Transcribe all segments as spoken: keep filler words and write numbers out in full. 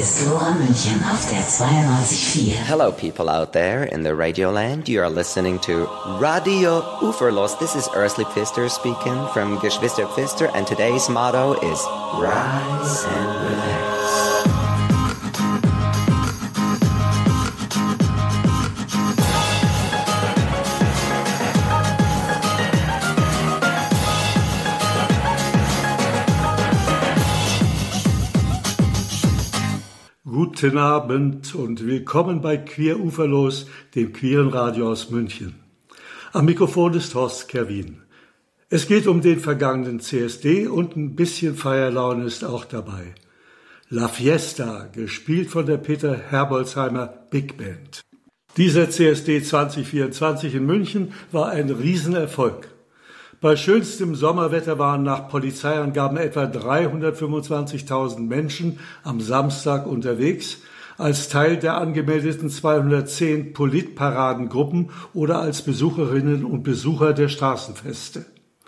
ist Lora München auf der zweiundneunzig Komma vier. Hello people out there in the radio land. You are listening to Radio Uferlos. This is Ursula Pfister speaking from Geschwister Pfister, and today's motto is Rise and Relax. Guten Abend und willkommen bei Queer Uferlos, dem queeren Radio aus München. Am Mikrofon ist Horst Kerwin. Es geht um den vergangenen C S D und ein bisschen Feierlaune ist auch dabei. La Fiesta, gespielt von der Peter Herbolzheimer Big Band. Dieser C S D zwanzig vierundzwanzig in München war ein Riesenerfolg. Bei schönstem Sommerwetter waren nach Polizeiangaben etwa dreihundertfünfundzwanzigtausend Menschen am Samstag unterwegs, als Teil der angemeldeten zweihundertzehn Politparadengruppen oder als Besucherinnen und Besucher der Straßenfeste.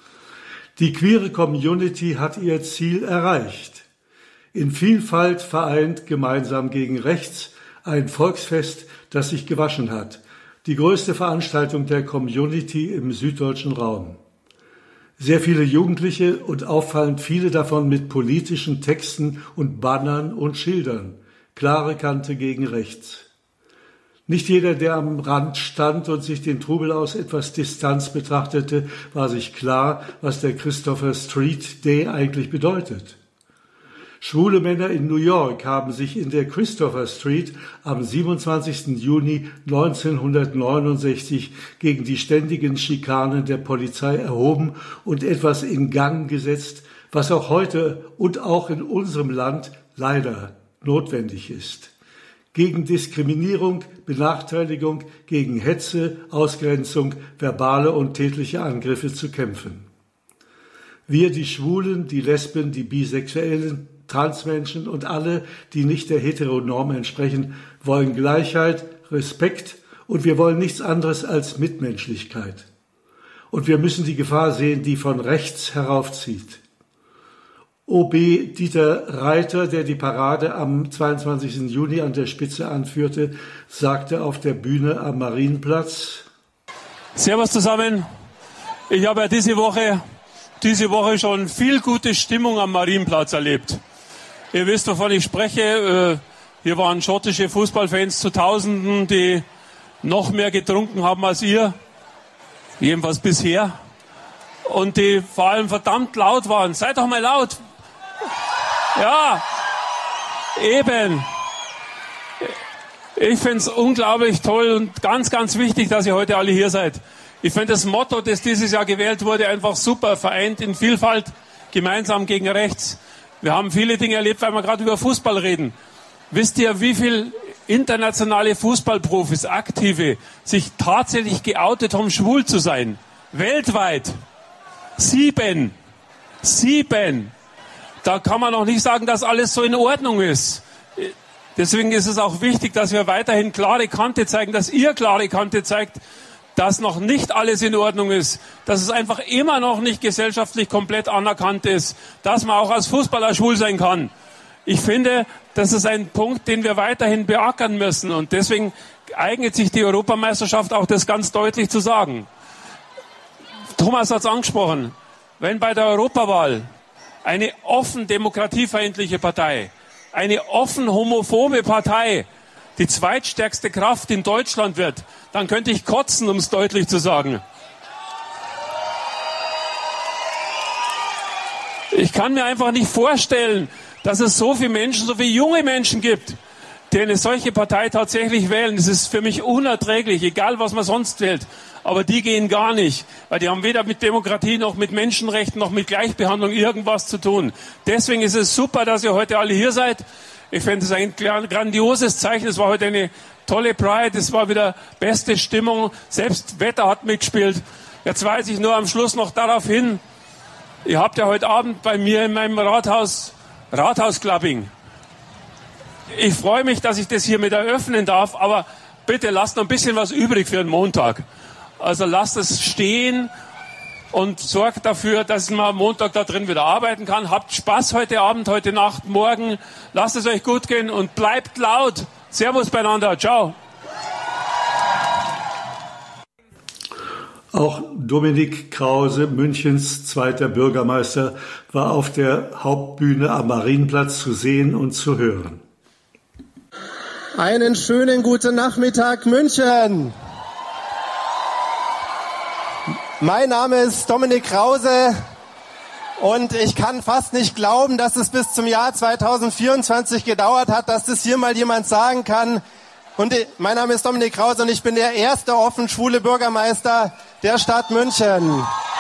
Die queere Community hat ihr Ziel erreicht. In Vielfalt vereint gemeinsam gegen rechts ein Volksfest, das sich gewaschen hat. Die größte Veranstaltung der Community im süddeutschen Raum. Sehr viele Jugendliche und auffallend viele davon mit politischen Texten und Bannern und Schildern. Klare Kante gegen rechts. Nicht jeder, der am Rand stand und sich den Trubel aus etwas Distanz betrachtete, war sich klar, was der Christopher Street Day eigentlich bedeutet. Schwule Männer in New York haben sich in der Christopher Street am siebenundzwanzigsten Juni neunzehnhundertneunundsechzig gegen die ständigen Schikanen der Polizei erhoben und etwas in Gang gesetzt, was auch heute und auch in unserem Land leider notwendig ist. Gegen Diskriminierung, Benachteiligung, gegen Hetze, Ausgrenzung, verbale und tätliche Angriffe zu kämpfen. Wir, die Schwulen, die Lesben, die Bisexuellen, Transmenschen und alle, die nicht der Heteronorm entsprechen, wollen Gleichheit, Respekt und wir wollen nichts anderes als Mitmenschlichkeit. Und wir müssen die Gefahr sehen, die von rechts heraufzieht. O B Dieter Reiter, der die Parade am zweiundzwanzigsten Juni an der Spitze anführte, sagte auf der Bühne am Marienplatz: Servus zusammen. Ich habe ja diese Woche, diese Woche schon viel gute Stimmung am Marienplatz erlebt. Ihr wisst, wovon ich spreche. Hier waren schottische Fußballfans zu Tausenden, die noch mehr getrunken haben als ihr. Jedenfalls bisher. Und die vor allem verdammt laut waren. Seid doch mal laut. Ja, eben. Ich finde es unglaublich toll und ganz, ganz wichtig, dass ihr heute alle hier seid. Ich finde das Motto, das dieses Jahr gewählt wurde, einfach super. Vereint in Vielfalt, gemeinsam gegen rechts. Wir haben viele Dinge erlebt, weil wir gerade über Fußball reden. Wisst ihr, wie viele internationale Fußballprofis, Aktive, sich tatsächlich geoutet haben, schwul zu sein? Weltweit. Sieben. Sieben. Da kann man noch nicht sagen, dass alles so in Ordnung ist. Deswegen ist es auch wichtig, dass wir weiterhin klare Kante zeigen, dass ihr klare Kante zeigt, dass noch nicht alles in Ordnung ist, dass es einfach immer noch nicht gesellschaftlich komplett anerkannt ist, dass man auch als Fußballer schwul sein kann. Ich finde, das ist ein Punkt, den wir weiterhin beackern müssen und deswegen eignet sich die Europameisterschaft auch, das ganz deutlich zu sagen. Thomas hat es angesprochen, wenn bei der Europawahl eine offen demokratiefeindliche Partei, eine offen homophobe Partei die zweitstärkste Kraft in Deutschland wird, dann könnte ich kotzen, um es deutlich zu sagen. Ich kann mir einfach nicht vorstellen, dass es so viele Menschen, so viele junge Menschen gibt, die eine solche Partei tatsächlich wählen. Das ist für mich unerträglich, egal was man sonst wählt. Aber die gehen gar nicht, weil die haben weder mit Demokratie noch mit Menschenrechten noch mit Gleichbehandlung irgendwas zu tun. Deswegen ist es super, dass ihr heute alle hier seid. Ich finde es ein grandioses Zeichen. Es war heute eine tolle Pride. Es war wieder beste Stimmung. Selbst Wetter hat mitgespielt. Jetzt weise ich nur am Schluss noch darauf hin. Ihr habt ja heute Abend bei mir in meinem Rathaus Rathausclubbing. Ich freue mich, dass ich das hier mit eröffnen darf. Aber bitte lasst noch ein bisschen was übrig für den Montag. Also lasst es stehen und sorgt dafür, dass man am Montag da drin wieder arbeiten kann. Habt Spaß heute Abend, heute Nacht, morgen. Lasst es euch gut gehen und bleibt laut. Servus beieinander. Ciao. Auch Dominik Krause, Münchens zweiter Bürgermeister, war auf der Hauptbühne am Marienplatz zu sehen und zu hören. Einen schönen guten Nachmittag, München. Mein Name ist Dominik Krause und ich kann fast nicht glauben, dass es bis zum Jahr zweitausendvierundzwanzig gedauert hat, dass das hier mal jemand sagen kann. Und mein Name ist Dominik Krause und ich bin der erste offen schwule Bürgermeister der Stadt München.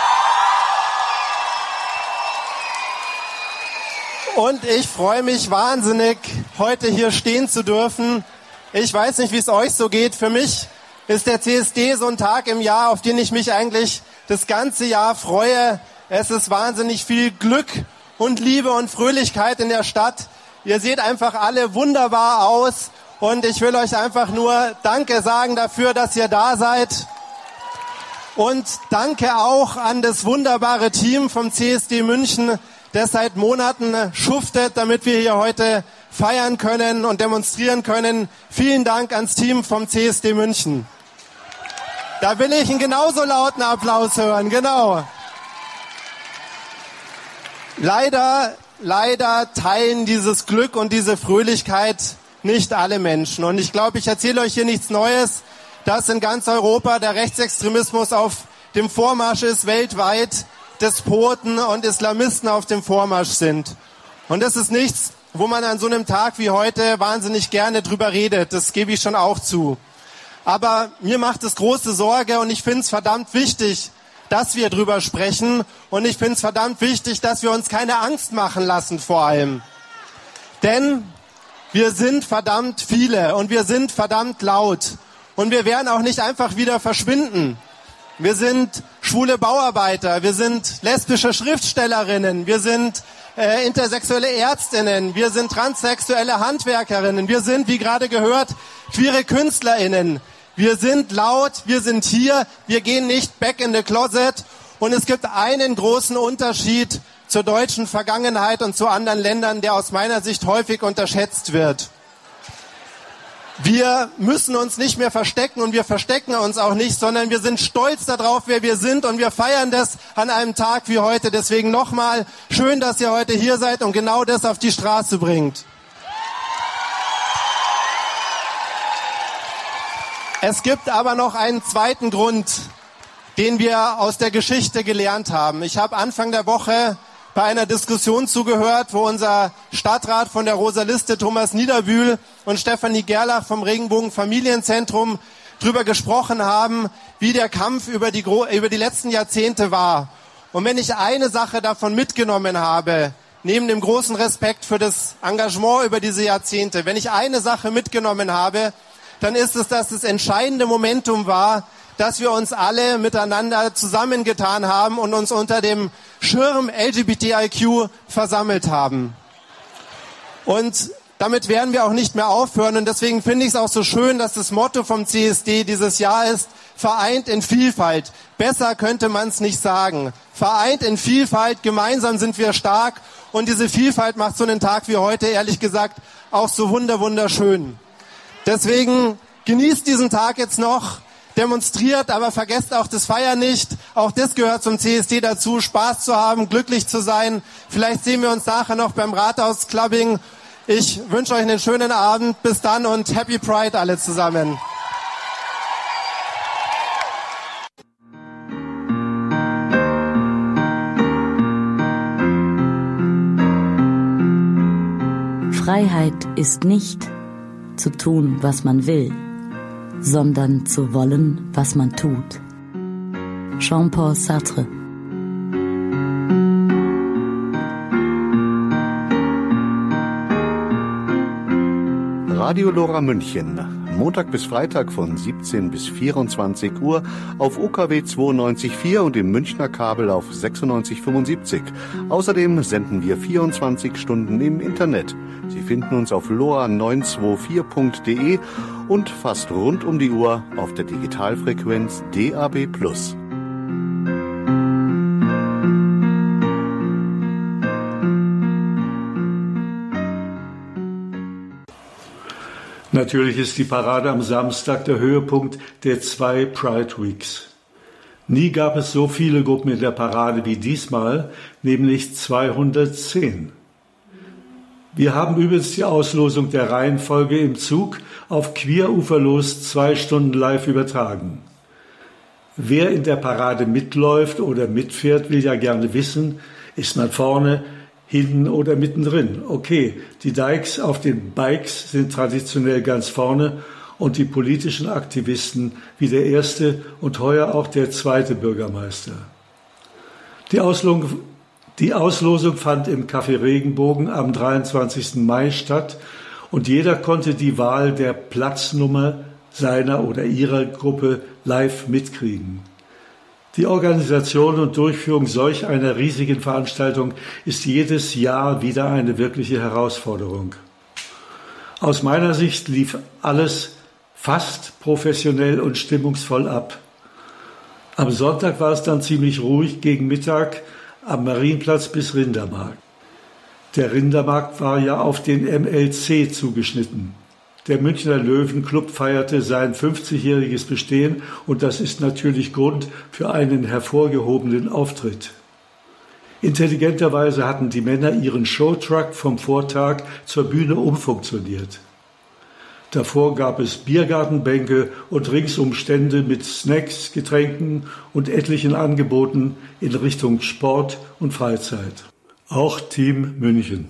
Und ich freue mich wahnsinnig, heute hier stehen zu dürfen. Ich weiß nicht, wie es euch so geht. Für mich ist der C S D so ein Tag im Jahr, auf den ich mich eigentlich das ganze Jahr freue. Es ist wahnsinnig viel Glück und Liebe und Fröhlichkeit in der Stadt. Ihr seht einfach alle wunderbar aus. Und ich will euch einfach nur Danke sagen dafür, dass ihr da seid. Und danke auch an das wunderbare Team vom C S D München, das seit Monaten schuftet, damit wir hier heute feiern können und demonstrieren können. Vielen Dank ans Team vom C S D München. Da will ich einen genauso lauten Applaus hören, genau. Leider, leider teilen dieses Glück und diese Fröhlichkeit nicht alle Menschen. Und ich glaube, ich erzähle euch hier nichts Neues, dass in ganz Europa der Rechtsextremismus auf dem Vormarsch ist, weltweit Despoten und Islamisten auf dem Vormarsch sind. Und das ist nichts, wo man an so einem Tag wie heute wahnsinnig gerne drüber redet. Das gebe ich schon auch zu. Aber mir macht es große Sorge und ich finde es verdammt wichtig, dass wir drüber sprechen. Und ich finde es verdammt wichtig, dass wir uns keine Angst machen lassen vor allem. Denn wir sind verdammt viele und wir sind verdammt laut. Und wir werden auch nicht einfach wieder verschwinden. Wir sind schwule Bauarbeiter, wir sind lesbische Schriftstellerinnen, wir sind äh, intersexuelle Ärztinnen, wir sind transsexuelle Handwerkerinnen, wir sind, wie gerade gehört, queere KünstlerInnen. Wir sind laut, wir sind hier, wir gehen nicht back in the closet. Und es gibt einen großen Unterschied zur deutschen Vergangenheit und zu anderen Ländern, der aus meiner Sicht häufig unterschätzt wird. Wir müssen uns nicht mehr verstecken und wir verstecken uns auch nicht, sondern wir sind stolz darauf, wer wir sind und wir feiern das an einem Tag wie heute. Deswegen nochmal schön, dass ihr heute hier seid und genau das auf die Straße bringt. Es gibt aber noch einen zweiten Grund, den wir aus der Geschichte gelernt haben. Ich habe Anfang der Woche bei einer Diskussion zugehört, wo unser Stadtrat von der Rosa-Liste Thomas Niederbühl und Stefanie Gerlach vom Regenbogen-Familienzentrum drüber gesprochen haben, wie der Kampf über die, über die letzten Jahrzehnte war. Und wenn ich eine Sache davon mitgenommen habe, neben dem großen Respekt für das Engagement über diese Jahrzehnte, wenn ich eine Sache mitgenommen habe, dann ist es, dass das entscheidende Momentum war, dass wir uns alle miteinander zusammengetan haben und uns unter dem Schirm L G B T I Q versammelt haben. Und damit werden wir auch nicht mehr aufhören. Und deswegen finde ich es auch so schön, dass das Motto vom C S D dieses Jahr ist, vereint in Vielfalt. Besser könnte man es nicht sagen. Vereint in Vielfalt, gemeinsam sind wir stark. Und diese Vielfalt macht so einen Tag wie heute, ehrlich gesagt, auch so wunder wunderschön. Deswegen genießt diesen Tag jetzt noch. Demonstriert, aber vergesst auch das Feiern nicht. Auch das gehört zum C S D dazu, Spaß zu haben, glücklich zu sein. Vielleicht sehen wir uns nachher noch beim Rathaus-Clubbing. Ich wünsche euch einen schönen Abend. Bis dann und Happy Pride alle zusammen. Freiheit ist nicht zu tun, was man will, sondern zu wollen, was man tut. Jean-Paul Sartre. Radio Lora München, Montag bis Freitag von siebzehn bis vierundzwanzig Uhr auf O K W zweiundneunzig Komma vier und im Münchner Kabel auf sechsundneunzig Komma fünfundsiebzig. Außerdem senden wir vierundzwanzig Stunden im Internet. Sie finden uns auf lora neun zwei vier punkt de und fast rund um die Uhr auf der Digitalfrequenz D A B plus. Natürlich ist die Parade am Samstag der Höhepunkt der zwei Pride Weeks. Nie gab es so viele Gruppen in der Parade wie diesmal, nämlich zweihundertzehn. Wir haben übrigens die Auslosung der Reihenfolge im Zug auf Queer Uferlos zwei Stunden live übertragen. Wer in der Parade mitläuft oder mitfährt, will ja gerne wissen, ist man vorne, hinten oder mittendrin. Okay, die Dykes auf den Bikes sind traditionell ganz vorne und die politischen Aktivisten wie der erste und heuer auch der zweite Bürgermeister. Die Auslosung, die Auslosung fand im Café Regenbogen am dreiundzwanzigsten Mai statt und jeder konnte die Wahl der Platznummer seiner oder ihrer Gruppe live mitkriegen. Die Organisation und Durchführung solch einer riesigen Veranstaltung ist jedes Jahr wieder eine wirkliche Herausforderung. Aus meiner Sicht lief alles fast professionell und stimmungsvoll ab. Am Sonntag war es dann ziemlich ruhig gegen Mittag am Marienplatz bis Rindermarkt. Der Rindermarkt war ja auf den M L C zugeschnitten. Der Münchner Löwenclub feierte sein fünfzigjähriges Bestehen und das ist natürlich Grund für einen hervorgehobenen Auftritt. Intelligenterweise hatten die Männer ihren Showtruck vom Vortag zur Bühne umfunktioniert. Davor gab es Biergartenbänke und ringsum Stände mit Snacks, Getränken und etlichen Angeboten in Richtung Sport und Freizeit. Auch Team München.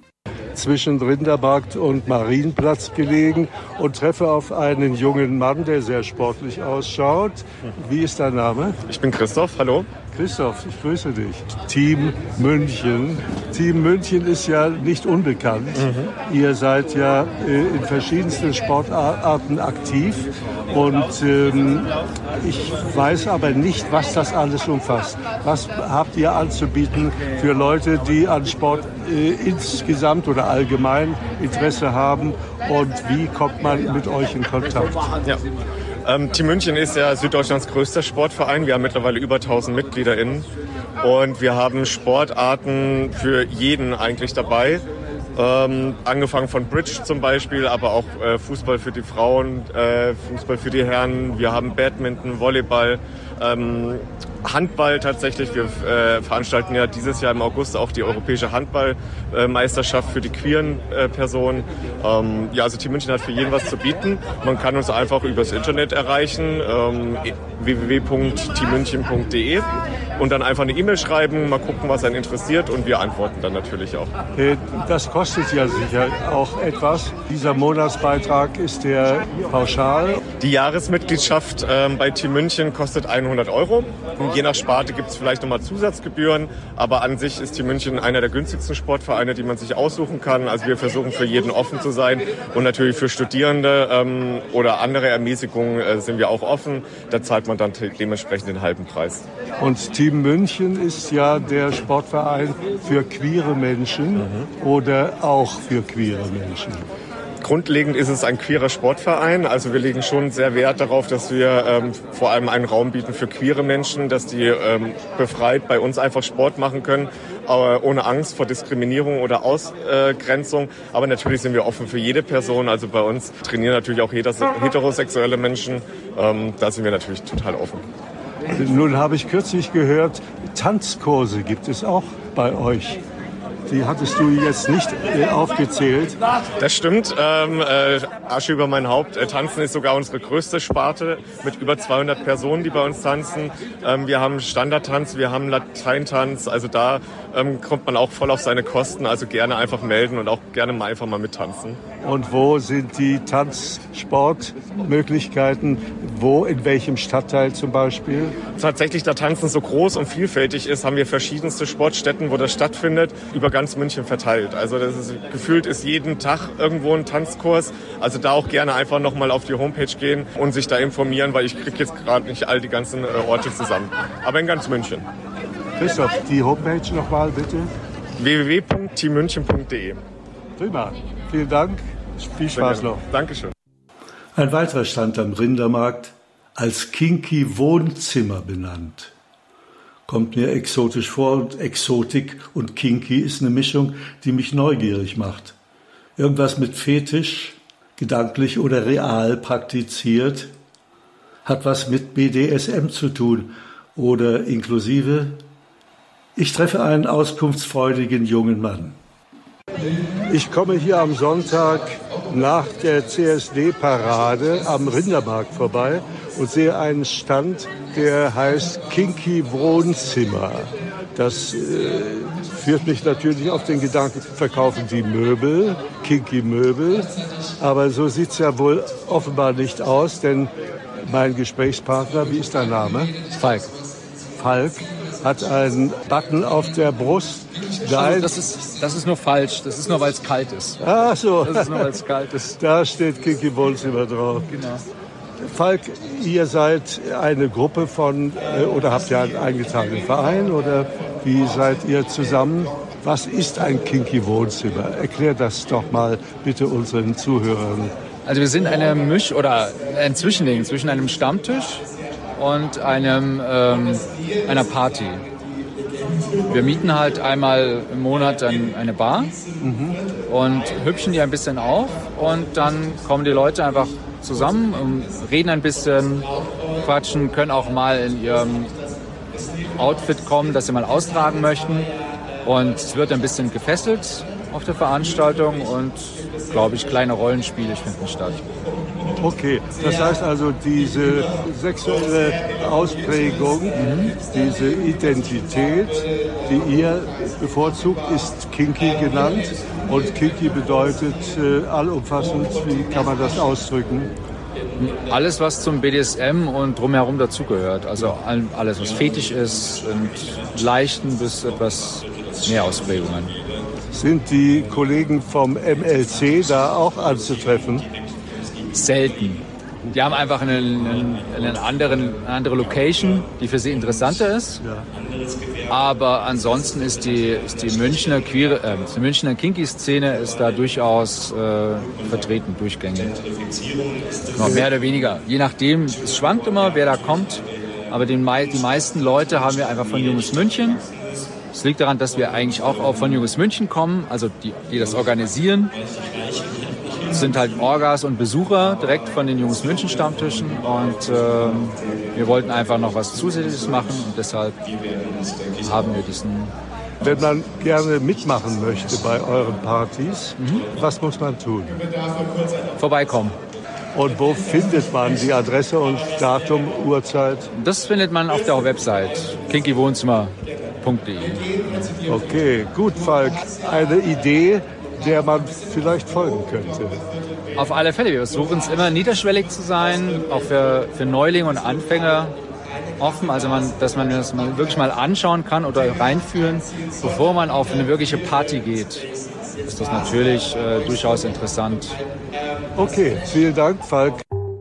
Zwischen Rindermarkt und Marienplatz gelegen und treffe auf einen jungen Mann, der sehr sportlich ausschaut. Wie ist dein Name? Ich bin Christoph, hallo. Christoph, ich grüße dich. Team München. Team München ist ja nicht unbekannt. Mhm. Ihr seid ja äh, in verschiedensten Sportarten aktiv und ähm, ich weiß aber nicht, was das alles umfasst. Was habt ihr anzubieten für Leute, die an Sport äh, insgesamt oder allgemein Interesse haben und wie kommt man mit euch in Kontakt? Ja. Ähm, Team München ist ja Süddeutschlands größter Sportverein. Wir haben mittlerweile über tausend MitgliederInnen und wir haben Sportarten für jeden eigentlich dabei. Ähm, angefangen von Bridge zum Beispiel, aber auch äh, Fußball für die Frauen, äh, Fußball für die Herren. Wir haben Badminton, Volleyball, ähm, Handball tatsächlich. Wir äh, veranstalten ja dieses Jahr im August auch die europäische Handballmeisterschaft für die queeren äh, Personen. Ähm, ja, also Team München hat für jeden was zu bieten. Man kann uns einfach übers Internet erreichen, ähm, w w w punkt team münchen punkt d e und dann einfach eine E-Mail schreiben, mal gucken, was einen interessiert und wir antworten dann natürlich auch. Das kostet ja sicher auch etwas. Dieser Monatsbeitrag ist der pauschal. Die Jahresmitgliedschaft ähm, bei Team München kostet hundert Euro. Je nach Sparte gibt es vielleicht nochmal Zusatzgebühren, aber an sich ist Team München einer der günstigsten Sportvereine, die man sich aussuchen kann. Also wir versuchen für jeden offen zu sein und natürlich für Studierende ähm, oder andere Ermäßigungen äh, sind wir auch offen. Da zahlt man dann dementsprechend den halben Preis. Und Team München ist ja der Sportverein für queere Menschen mhm. oder auch für queere Menschen. Grundlegend ist es ein queerer Sportverein. Also wir legen schon sehr Wert darauf, dass wir ähm, vor allem einen Raum bieten für queere Menschen, dass die ähm, befreit bei uns einfach Sport machen können, aber ohne Angst vor Diskriminierung oder Ausgrenzung. Aber natürlich sind wir offen für jede Person. Also bei uns trainieren natürlich auch heterosexuelle Menschen. Ähm, da sind wir natürlich total offen. Nun habe ich kürzlich gehört, Tanzkurse gibt es auch bei euch. Die hattest du jetzt nicht äh, aufgezählt. Das stimmt. Ähm, äh, Asche über mein Haupt. Äh, tanzen ist sogar unsere größte Sparte mit über zweihundert Personen, die bei uns tanzen. Ähm, wir haben Standardtanz, wir haben Lateintanz. Also da ähm, kommt man auch voll auf seine Kosten. Also gerne einfach melden und auch gerne mal einfach mal mittanzen. Und wo sind die Tanzsportmöglichkeiten? Wo, in welchem Stadtteil zum Beispiel? Tatsächlich, da Tanzen so groß und vielfältig ist, haben wir verschiedenste Sportstätten, wo das stattfindet, über ganz München verteilt. Also das ist, gefühlt ist jeden Tag irgendwo ein Tanzkurs. Also da auch gerne einfach nochmal auf die Homepage gehen und sich da informieren, weil ich kriege jetzt gerade nicht all die ganzen Orte zusammen. Aber in ganz München. Christoph, die Homepage nochmal bitte. w w w punkt team münchen punkt d e. Prima. Vielen Dank. Viel Spaß noch. Dankeschön. Ein weiterer stand am Rindermarkt als Kinky Wohnzimmer benannt. Kommt mir exotisch vor und Exotik und Kinky ist eine Mischung, die mich neugierig macht. Irgendwas mit Fetisch, gedanklich oder real praktiziert, hat was mit B D S M zu tun oder inklusive. Ich treffe einen auskunftsfreudigen jungen Mann. Ich komme hier am Sonntag nach der C S D-Parade am Rindermarkt vorbei und sehe einen Stand, der heißt Kinky Wohnzimmer. Das äh, führt mich natürlich auf den Gedanken, verkaufen die Möbel, Kinky Möbel. Aber so sieht es ja wohl offenbar nicht aus, denn mein Gesprächspartner, wie ist dein Name? Falk. Falk hat einen Button auf der Brust. Also das ist, das ist nur falsch. Das ist nur, weil es kalt ist. Ach so. Das ist nur, weil es kalt ist. Da steht Kinky Wohnzimmer drauf. Genau. Falk, ihr seid eine Gruppe von, oder habt ihr einen eingetragenen Verein, oder wie seid ihr zusammen? Was ist ein Kinky Wohnzimmer? Erklär das doch mal bitte unseren Zuhörern. Also wir sind eine Misch- oder ein Zwischending zwischen einem Stammtisch und einem, ähm, einer Party. Wir mieten halt einmal im Monat ein, eine Bar mhm. und hübschen die ein bisschen auf und dann kommen die Leute einfach zusammen und reden ein bisschen, quatschen, können auch mal in ihrem Outfit kommen, das sie mal austragen möchten. Und es wird ein bisschen gefesselt auf der Veranstaltung und, glaube ich, kleine Rollenspiele finden statt. Okay, das heißt also, diese sexuelle Ausprägung, mhm. diese Identität, die ihr bevorzugt, ist Kinky genannt. Und Kinky bedeutet äh, allumfassend, wie kann man das ausdrücken? Alles, was zum B D S M und drumherum dazugehört. Also alles, was Fetisch ist und leichten bis etwas mehr Ausprägungen. Sind die Kollegen vom M L C da auch anzutreffen? Selten. Die haben einfach eine, eine, eine, anderen, eine andere Location, die für sie interessanter ist. Ja. Aber ansonsten ist die, ist die Münchner Queer, äh, die Münchner Kinky-Szene ist da durchaus äh, vertreten, durchgängig. Noch mehr oder weniger. Je nachdem, es schwankt immer, wer da kommt. Aber den, die meisten Leute haben wir einfach von Junges München. Es liegt daran, dass wir eigentlich auch von Junges München kommen, also die, die das organisieren. Es sind halt Orgas und Besucher direkt von den Junges München Stammtischen und äh, wir wollten einfach noch was Zusätzliches machen und deshalb haben wir diesen... Wenn man gerne mitmachen möchte bei euren Partys, mhm. was muss man tun? Vorbeikommen. Und wo findet man die Adresse und Datum, Uhrzeit? Das findet man auf der Website kinky wohnzimmer punkt de. Okay, gut, Falk. Eine Idee, der man vielleicht folgen könnte. Auf alle Fälle. Wir versuchen es immer niederschwellig zu sein, auch für, für Neulinge und Anfänger offen, also man, dass man das mal wirklich mal anschauen kann oder reinfühlen, bevor man auf eine wirkliche Party geht. Ist das natürlich äh, durchaus interessant. Okay, vielen Dank, Falk.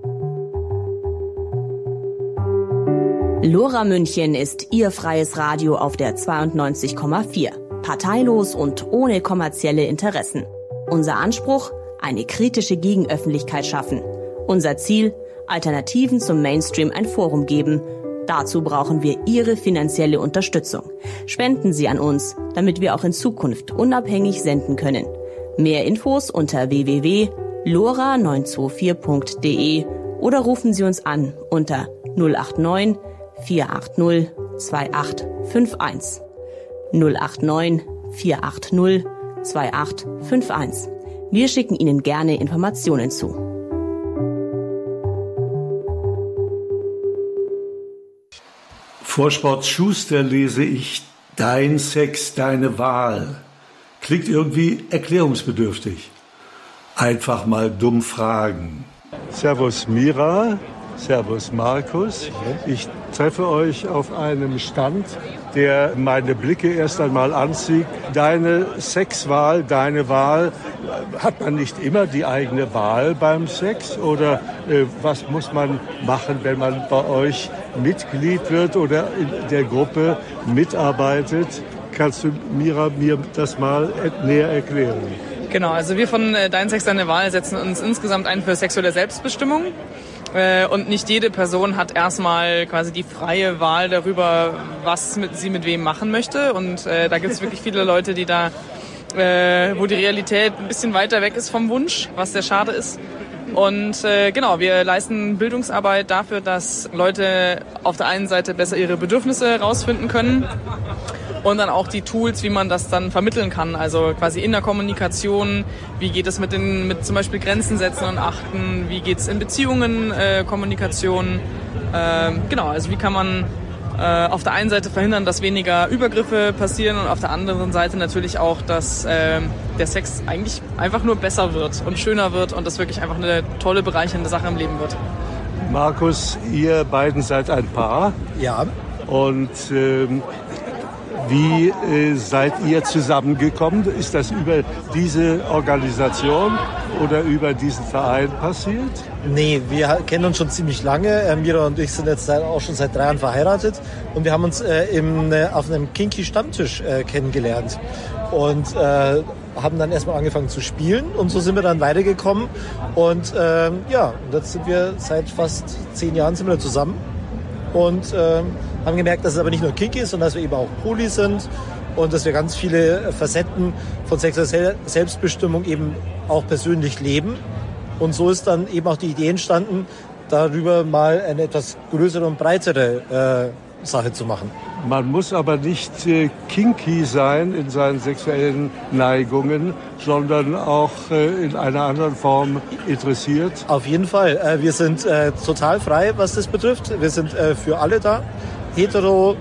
Lora München ist Ihr freies Radio auf der zweiundneunzig Komma vier. Parteilos und ohne kommerzielle Interessen. Unser Anspruch? Eine kritische Gegenöffentlichkeit schaffen. Unser Ziel? Alternativen zum Mainstream ein Forum geben. Dazu brauchen wir Ihre finanzielle Unterstützung. Spenden Sie an uns, damit wir auch in Zukunft unabhängig senden können. Mehr Infos unter w w w punkt lora neun zwei vier punkt de oder rufen Sie uns an unter null acht neun vier acht null zwei acht fünf eins. null acht neun vier acht null zwei acht fünf eins. Wir schicken Ihnen gerne Informationen zu. Vor Sport Schuster lese ich Dein Sex, deine Wahl. Klingt irgendwie erklärungsbedürftig. Einfach mal dumm fragen. Servus Mira, servus Markus. Ich treffe euch auf einem Stand, der meine Blicke erst einmal anzieht. Deine Sexwahl, deine Wahl. Hat man nicht immer die eigene Wahl beim Sex? Oder äh, was muss man machen, wenn man bei euch Mitglied wird oder in der Gruppe mitarbeitet? Kannst du, Mira, mir das mal näher erklären? Genau, also wir von äh, Dein Sex, deine Wahl setzen uns insgesamt ein für sexuelle Selbstbestimmung. Äh, und nicht jede Person hat erstmal quasi die freie Wahl darüber, was mit, sie mit wem machen möchte. Und äh, da gibt es wirklich viele Leute, die da, äh, wo die Realität ein bisschen weiter weg ist vom Wunsch, was sehr schade ist. Und äh, genau, wir leisten Bildungsarbeit dafür, dass Leute auf der einen Seite besser ihre Bedürfnisse herausfinden können und dann auch die Tools, wie man das dann vermitteln kann. Also quasi in der Kommunikation, wie geht es mit den mit zum Beispiel Grenzen setzen und achten, wie geht es in Beziehungen, äh, Kommunikation. Äh, genau, also wie kann man äh, auf der einen Seite verhindern, dass weniger Übergriffe passieren und auf der anderen Seite natürlich auch, dass äh, der Sex eigentlich einfach nur besser wird und schöner wird und das wirklich einfach eine tolle, bereichernde Sache im Leben wird. Markus, ihr beiden seid ein Paar. Ja. Und ähm, wie äh, seid ihr zusammengekommen? Ist das über diese Organisation oder über diesen Verein passiert? Nee, wir kennen uns schon ziemlich lange. Äh, Mira und ich sind jetzt auch schon seit drei Jahren verheiratet und wir haben uns äh, im, äh, auf einem Kinky-Stammtisch äh, kennengelernt und äh, haben dann erstmal angefangen zu spielen und so sind wir dann weitergekommen und äh, ja, jetzt sind wir seit fast zehn Jahren sind wir zusammen und äh, haben gemerkt, dass es aber nicht nur Kinky ist, sondern dass wir eben auch Poly sind und dass wir ganz viele Facetten von sexueller Selbstbestimmung eben auch persönlich leben. Und so ist dann eben auch die Idee entstanden, darüber mal eine etwas größere und breitere äh, Sache zu machen. Man muss aber nicht äh, kinky sein in seinen sexuellen Neigungen, sondern auch äh, in einer anderen Form interessiert. Auf jeden Fall. Äh, wir sind äh, total frei, was das betrifft. Wir sind äh, für alle da. Hetero,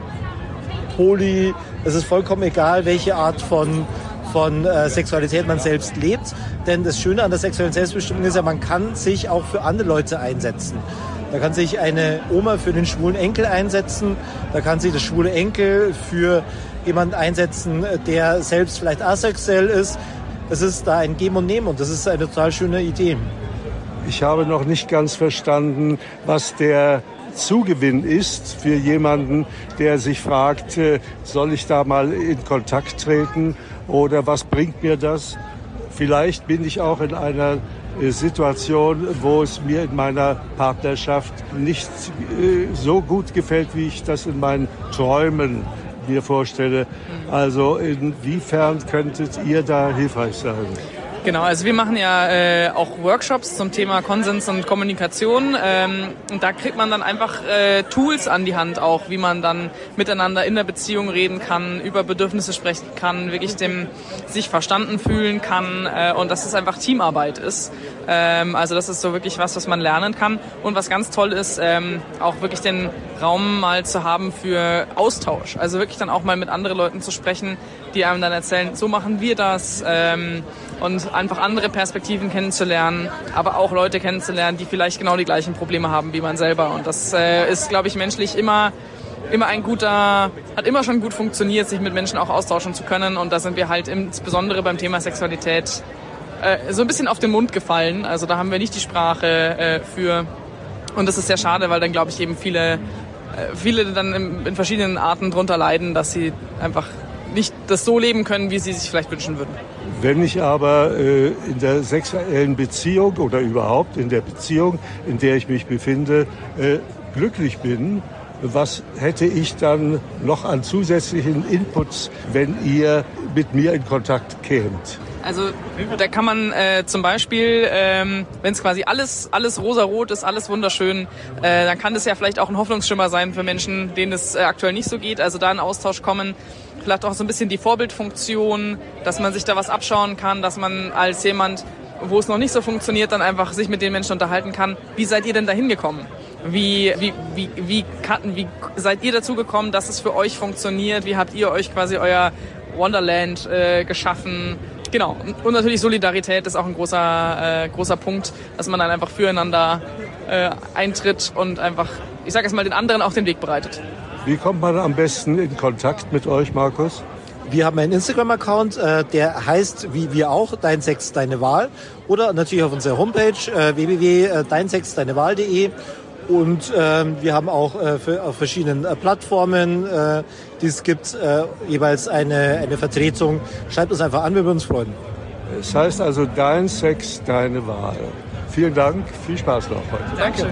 Poly, es ist vollkommen egal, welche Art von, von äh, Sexualität man selbst lebt. Denn das Schöne an der sexuellen Selbstbestimmung ist ja, man kann sich auch für andere Leute einsetzen. Da kann sich eine Oma für den schwulen Enkel einsetzen, da kann sich der schwule Enkel für jemanden einsetzen, der selbst vielleicht asexuell ist. Es ist da ein Geben und Nehmen und das ist eine total schöne Idee. Ich habe noch nicht ganz verstanden, was der Zugewinn ist für jemanden, der sich fragt, soll ich da mal in Kontakt treten oder was bringt mir das? Vielleicht bin ich auch in einer Situation, wo es mir in meiner Partnerschaft nicht äh, so gut gefällt, wie ich das in meinen Träumen mir vorstelle. Also inwiefern könntet ihr da hilfreich sein? Genau, also wir machen ja äh, auch Workshops zum Thema Konsens und Kommunikation ähm, und da kriegt man dann einfach äh, Tools an die Hand auch, wie man dann miteinander in der Beziehung reden kann, über Bedürfnisse sprechen kann, wirklich dem sich verstanden fühlen kann äh, und dass es einfach Teamarbeit ist. Ähm, also das ist so wirklich was, was man lernen kann und was ganz toll ist, ähm, auch wirklich den Raum mal zu haben für Austausch. Also wirklich dann auch mal mit anderen Leuten zu sprechen, die einem dann erzählen, so machen wir das ähm, und einfach andere Perspektiven kennenzulernen, aber auch Leute kennenzulernen, die vielleicht genau die gleichen Probleme haben wie man selber. Und das äh, ist, glaube ich, menschlich immer immer ein guter, hat immer schon gut funktioniert, sich mit Menschen auch austauschen zu können. Und da sind wir halt insbesondere beim Thema Sexualität äh, so ein bisschen auf den Mund gefallen. Also da haben wir nicht die Sprache äh, für. Und das ist sehr schade, weil dann, glaube ich, eben viele, äh, viele dann in, in verschiedenen Arten drunter leiden, dass sie einfach nicht das so leben können, wie sie sich vielleicht wünschen würden. Wenn ich aber äh, in der sexuellen Beziehung oder überhaupt in der Beziehung, in der ich mich befinde, äh, glücklich bin, was hätte ich dann noch an zusätzlichen Inputs, wenn ihr mit mir in Kontakt kämt? Also da kann man äh, zum Beispiel, ähm, wenn es quasi alles alles rosarot ist, alles wunderschön, äh, dann kann das ja vielleicht auch ein Hoffnungsschimmer sein für Menschen, denen es äh, aktuell nicht so geht. Also da in Austausch kommen, vielleicht auch so ein bisschen die Vorbildfunktion, dass man sich da was abschauen kann, dass man als jemand, wo es noch nicht so funktioniert, dann einfach sich mit den Menschen unterhalten kann. Wie seid ihr denn da hingekommen? Wie, wie, wie, wie, wie seid ihr dazu gekommen, dass es für euch funktioniert? Wie habt ihr euch quasi euer Wonderland äh, geschaffen? Genau. Und natürlich Solidarität ist auch ein großer, äh, großer Punkt, dass man dann einfach füreinander äh, eintritt und einfach, ich sage jetzt mal, den anderen auch den Weg bereitet. Wie kommt man am besten in Kontakt mit euch, Markus? Wir haben einen Instagram-Account, äh, der heißt, wie wir auch, Dein Sex, Deine Wahl. Oder natürlich auf unserer Homepage äh, w w w punkt dein sex deine wahl punkt de. Und äh, wir haben auch äh, für, auf verschiedenen äh, Plattformen, äh, die es gibt, äh, jeweils eine, eine Vertretung. Schreibt uns einfach an, wir würden uns freuen. Es heißt also Dein Sex, Deine Wahl. Vielen Dank, viel Spaß noch heute. Dankeschön.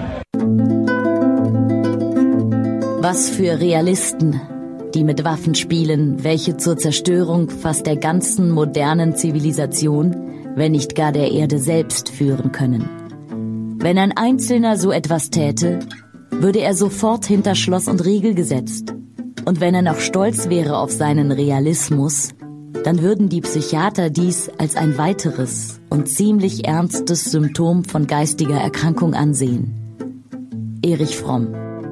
Was für Realisten, die mit Waffen spielen, welche zur Zerstörung fast der ganzen modernen Zivilisation, wenn nicht gar der Erde selbst führen können. Wenn ein Einzelner so etwas täte, würde er sofort hinter Schloss und Riegel gesetzt. Und wenn er noch stolz wäre auf seinen Realismus, dann würden die Psychiater dies als ein weiteres und ziemlich ernstes Symptom von geistiger Erkrankung ansehen. Erich Fromm.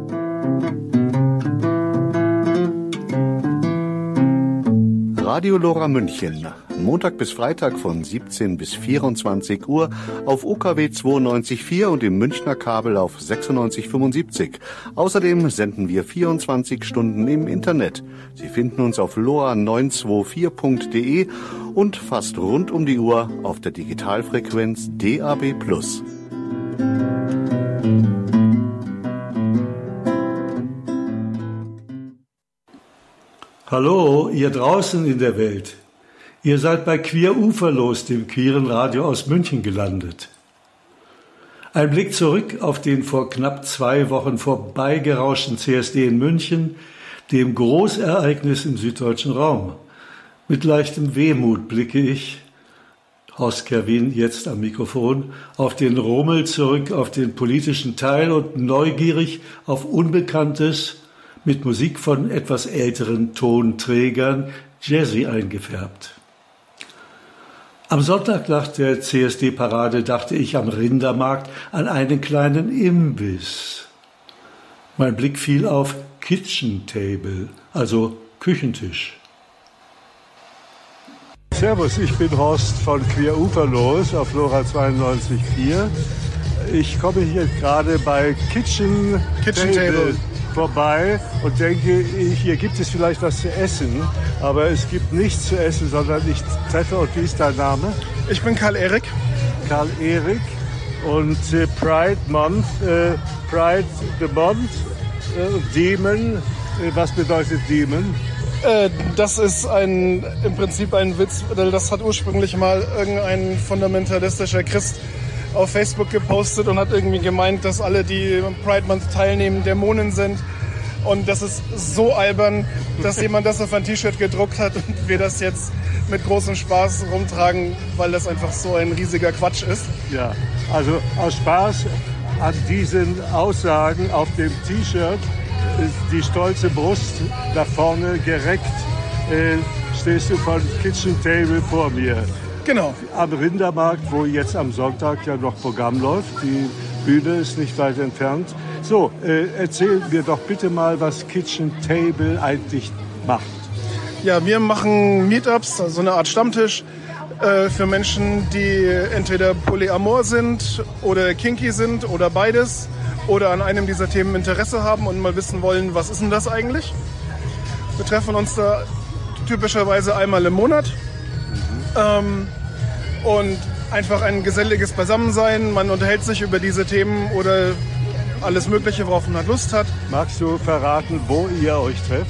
Radio Lora München, Montag bis Freitag von siebzehn bis vierundzwanzig Uhr auf O K W zweiundneunzig Komma vier und im Münchner Kabel auf sechsundneunzig Komma fünfundsiebzig. Außerdem senden wir vierundzwanzig Stunden im Internet. Sie finden uns auf lora neun zwei vier punkt de und fast rund um die Uhr auf der Digitalfrequenz D A B plus. Hallo, ihr draußen in der Welt. Ihr seid bei Queer Uferlos, dem queeren Radio aus München, gelandet. Ein Blick zurück auf den vor knapp zwei Wochen vorbeigerauschten C S D in München, dem Großereignis im süddeutschen Raum. Mit leichtem Wehmut blicke ich, Horst Kerwin jetzt am Mikrofon, auf den Rummel zurück, auf den politischen Teil und neugierig auf Unbekanntes, mit Musik von etwas älteren Tonträgern, Jazzy eingefärbt. Am Sonntag nach der C S D-Parade dachte ich am Rindermarkt an einen kleinen Imbiss. Mein Blick fiel auf Kitchen Table, also Küchentisch. Servus, ich bin Horst von Queer Uferlos auf Lora zweiundneunzig Komma vier. Ich komme hier gerade bei Kitchen, Kitchen Table, Table vorbei und denke, hier gibt es vielleicht was zu essen, aber es gibt nichts zu essen, sondern ich treffe, und wie ist dein Name? Ich bin Karl-Erik. Karl-Erik und äh, Pride Month, äh, Pride the Month, äh, Demon, äh, was bedeutet Demon? Äh, das ist ein, im Prinzip ein Witz, das hat ursprünglich mal irgendein fundamentalistischer Christ auf Facebook gepostet und hat irgendwie gemeint, dass alle, die Pride Month teilnehmen, Dämonen sind. Und das ist so albern, dass jemand das auf ein T-Shirt gedruckt hat und wir das jetzt mit großem Spaß rumtragen, weil das einfach so ein riesiger Quatsch ist. Ja, also aus Spaß an diesen Aussagen auf dem T-Shirt, die stolze Brust nach vorne gereckt, äh, stehst du von Kitchen Table vor mir. Genau. Am Rindermarkt, wo jetzt am Sonntag ja noch Programm läuft. Die Bühne ist nicht weit entfernt. So, äh, erzähl mir doch bitte mal, was Kitchen Table eigentlich macht. Ja, wir machen Meetups, also eine Art Stammtisch äh, für Menschen, die entweder polyamor sind oder kinky sind oder beides oder an einem dieser Themen Interesse haben und mal wissen wollen, was ist denn das eigentlich? Wir treffen uns da typischerweise einmal im Monat. Ähm, und einfach ein geselliges Beisammensein. Man unterhält sich über diese Themen oder alles Mögliche, worauf man Lust hat. Magst du verraten, wo ihr euch trefft?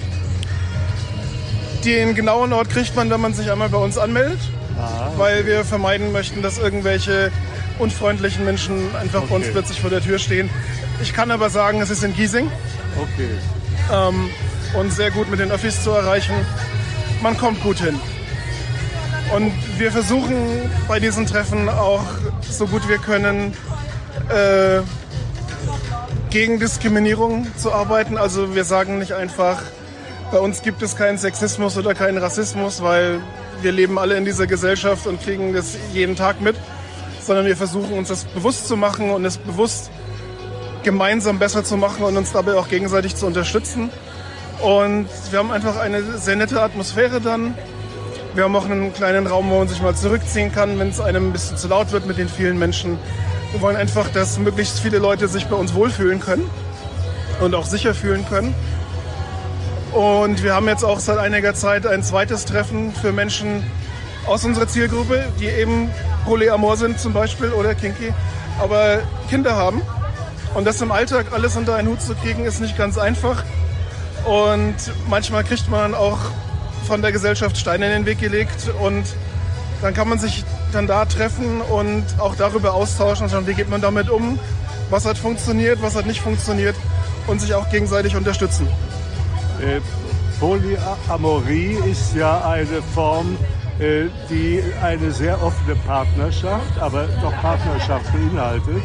Den genauen Ort kriegt man, wenn man sich einmal bei uns anmeldet, Aha. weil wir vermeiden möchten, dass irgendwelche unfreundlichen Menschen einfach okay. bei uns plötzlich vor der Tür stehen. Ich kann aber sagen, es ist in Giesing. Okay. Ähm, und sehr gut mit den Öffis zu erreichen. Man kommt gut hin. Und wir versuchen bei diesen Treffen auch so gut wir können äh, gegen Diskriminierung zu arbeiten. Also wir sagen nicht einfach, bei uns gibt es keinen Sexismus oder keinen Rassismus, weil wir leben alle in dieser Gesellschaft und kriegen das jeden Tag mit, sondern wir versuchen uns das bewusst zu machen und es bewusst gemeinsam besser zu machen und uns dabei auch gegenseitig zu unterstützen. Und wir haben einfach eine sehr nette Atmosphäre dann. Wir haben auch einen kleinen Raum, wo man sich mal zurückziehen kann, wenn es einem ein bisschen zu laut wird mit den vielen Menschen. Wir wollen einfach, dass möglichst viele Leute sich bei uns wohlfühlen können und auch sicher fühlen können. Und wir haben jetzt auch seit einiger Zeit ein zweites Treffen für Menschen aus unserer Zielgruppe, die eben polyamor sind zum Beispiel oder kinky, aber Kinder haben. Und das im Alltag alles unter einen Hut zu kriegen, ist nicht ganz einfach. Und manchmal kriegt man dann auch von der Gesellschaft Steine in den Weg gelegt und dann kann man sich dann da treffen und auch darüber austauschen und sagen, wie geht man damit um, was hat funktioniert, was hat nicht funktioniert und sich auch gegenseitig unterstützen. Äh, Polyamorie ist ja eine Form, äh, die eine sehr offene Partnerschaft, aber doch Partnerschaft beinhaltet.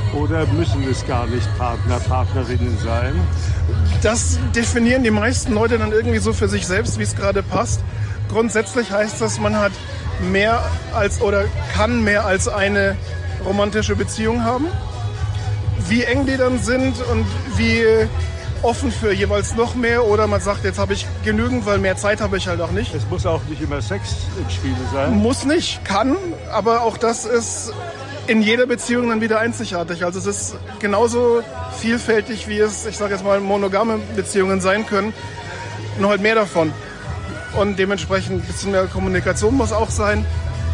Oder müssen es gar nicht Partner, Partnerinnen sein? Das definieren die meisten Leute dann irgendwie so für sich selbst, wie es gerade passt. Grundsätzlich heißt das, man hat mehr als oder kann mehr als eine romantische Beziehung haben. Wie eng die dann sind und wie offen für jeweils noch mehr oder man sagt, jetzt habe ich genügend, weil mehr Zeit habe ich halt auch nicht. Es muss auch nicht immer Sex im Spiel sein. Muss nicht, kann, aber auch das ist in jeder Beziehung dann wieder einzigartig. Also es ist genauso vielfältig, wie es, ich sage jetzt mal, monogame Beziehungen sein können, nur halt mehr davon. Und dementsprechend ein bisschen mehr Kommunikation muss auch sein.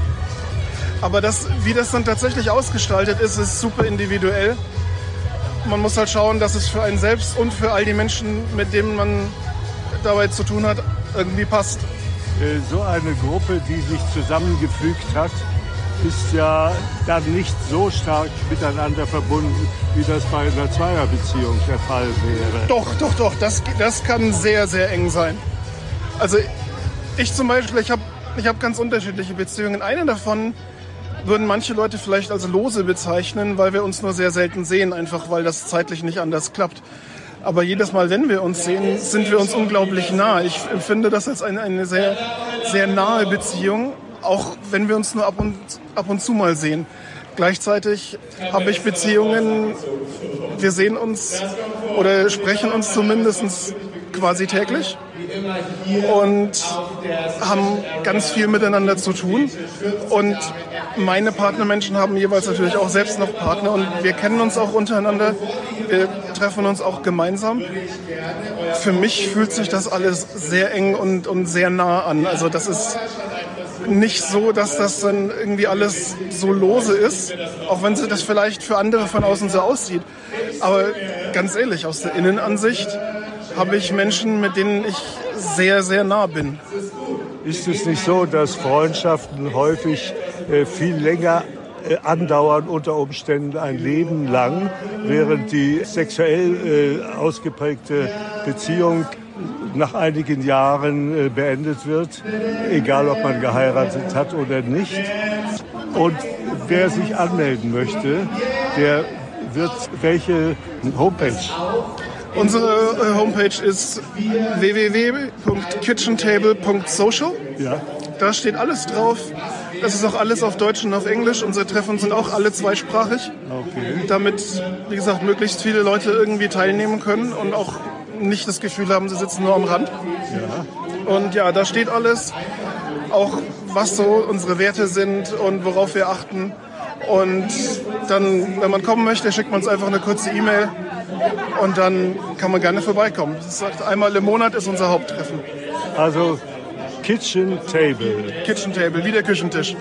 Aber das, wie das dann tatsächlich ausgestaltet ist, ist super individuell. Man muss halt schauen, dass es für einen selbst und für all die Menschen, mit denen man dabei zu tun hat, irgendwie passt. So eine Gruppe, die sich zusammengefügt hat, ist ja dann nicht so stark miteinander verbunden, wie das bei einer Zweierbeziehung der Fall wäre. Doch, doch, doch, das, das kann sehr, sehr eng sein. Also ich zum Beispiel, ich habe ich hab ganz unterschiedliche Beziehungen. Eine davon würden manche Leute vielleicht als lose bezeichnen, weil wir uns nur sehr selten sehen, einfach weil das zeitlich nicht anders klappt. Aber jedes Mal, wenn wir uns sehen, sind wir uns unglaublich nah. Ich empfinde das als eine, eine sehr, sehr nahe Beziehung, auch wenn wir uns nur ab und, ab und zu mal sehen. Gleichzeitig habe ich Beziehungen, wir sehen uns oder sprechen uns zumindest quasi täglich und haben ganz viel miteinander zu tun. Und meine Partnermenschen haben jeweils natürlich auch selbst noch Partner und wir kennen uns auch untereinander, wir treffen uns auch gemeinsam. Für mich fühlt sich das alles sehr eng und, und sehr nah an. Also das ist nicht so, dass das dann irgendwie alles so lose ist, auch wenn das vielleicht für andere von außen so aussieht. Aber ganz ehrlich, aus der Innenansicht habe ich Menschen, mit denen ich sehr, sehr nah bin. Ist es nicht so, dass Freundschaften häufig äh, viel länger äh, andauern, unter Umständen ein Leben lang, während die sexuell äh, ausgeprägte Beziehung nach einigen Jahren äh, beendet wird, egal ob man geheiratet hat oder nicht? Und wer sich anmelden möchte, der wird welche Homepage? Unsere Homepage ist w w w punkt kitchentable punkt social. Ja. Da steht alles drauf. Das ist auch alles auf Deutsch und auf Englisch. Unsere Treffen sind auch alle zweisprachig. Okay. Damit, wie gesagt, möglichst viele Leute irgendwie teilnehmen können und auch nicht das Gefühl haben, sie sitzen nur am Rand. Ja. Und ja, da steht alles. Auch was so unsere Werte sind und worauf wir achten. Und dann, wenn man kommen möchte, schickt man uns einfach eine kurze E-Mail und dann kann man gerne vorbeikommen. Das sagt, einmal im Monat ist unser Haupttreffen. Also Kitchen Table. Kitchen Table, wie der Küchentisch.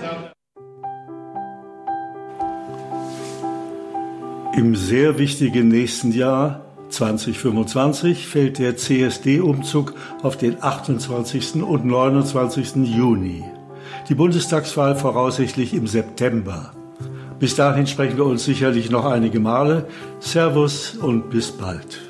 Im sehr wichtigen nächsten Jahr zwanzig fünfundzwanzig fällt der C S D-Umzug auf den achtundzwanzigsten und neunundzwanzigsten Juni. Die Bundestagswahl voraussichtlich im September. Bis dahin sprechen wir uns sicherlich noch einige Male. Servus und bis bald.